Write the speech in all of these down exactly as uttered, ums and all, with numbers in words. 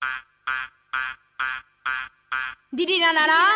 Didi na na na.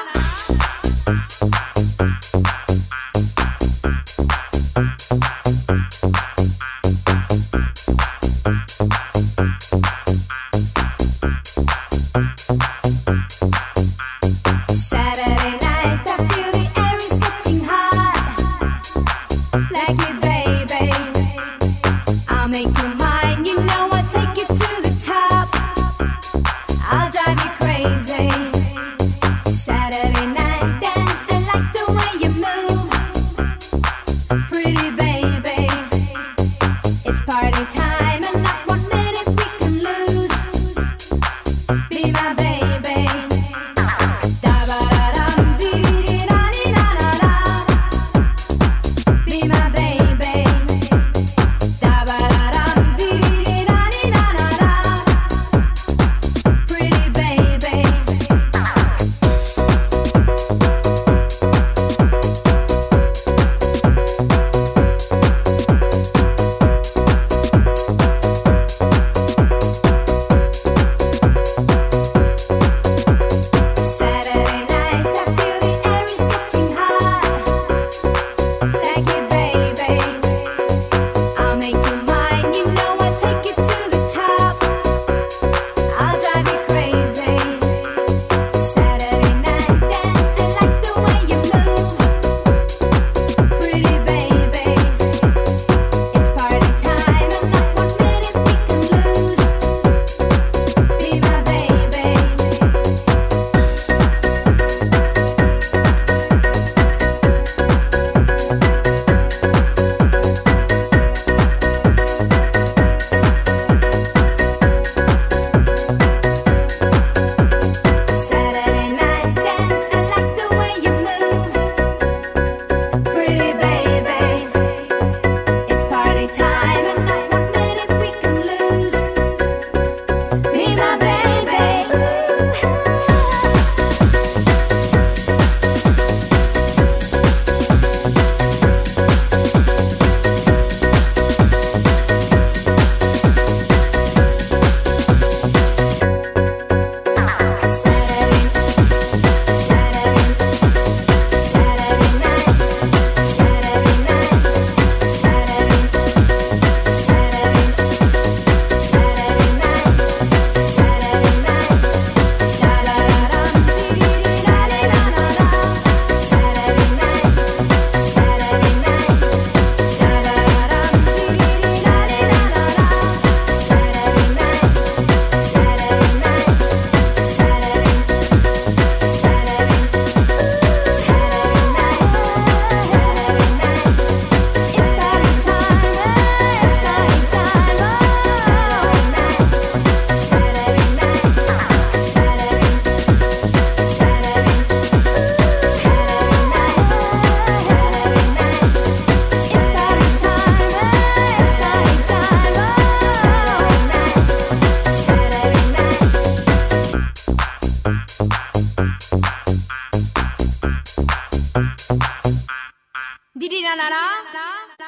Saturday night, I feel the air is getting hot. Like you, baby, I'll make you mine. You know I'll take you to the top. I'll drive you crazy. Saturday night dance, I like the way you move. Pretty baby, it's party time and not one minute we can lose. Be my baby. Da-ba-da-dum, dee-dee-dee-da-dee-da-da-da. Be my baby. Da-ba-da-dum, dee-dee-dee-da-dee-da-da-da. Pretty baby. Saturday night, I feel the air is getting hot. Like you, baby, I'll make you mine. You know I'll take you to the top. I'll drive you crazy. Saturday night dance, I like the way you move. Pretty baby, it's party time and not one minute we can lose. Be my baby. Saturday night dance, I like the way you move. Pretty baby, it's party time and not one minute we can lose. Be my baby. Saturday, Saturday, Saturday night, Saturday night, Saturday, Saturday, Saturday night, Saturday night, Sa-da-da-dum, dee-dee-dee, sa-da-da-da-da. Saturday night, Saturday night, Sa-da-da-dum, dee-dee-dee, sa-da-da-da-da. Saturday night, Saturday night, Saturday, Saturday, Saturday night, Saturday night. It's party time, it's party time. Saturday night, Saturday night, Saturday, Saturday, Saturday night, Saturday night. It's party time, it's party time. Saturday night, Saturday night. Didi na na na.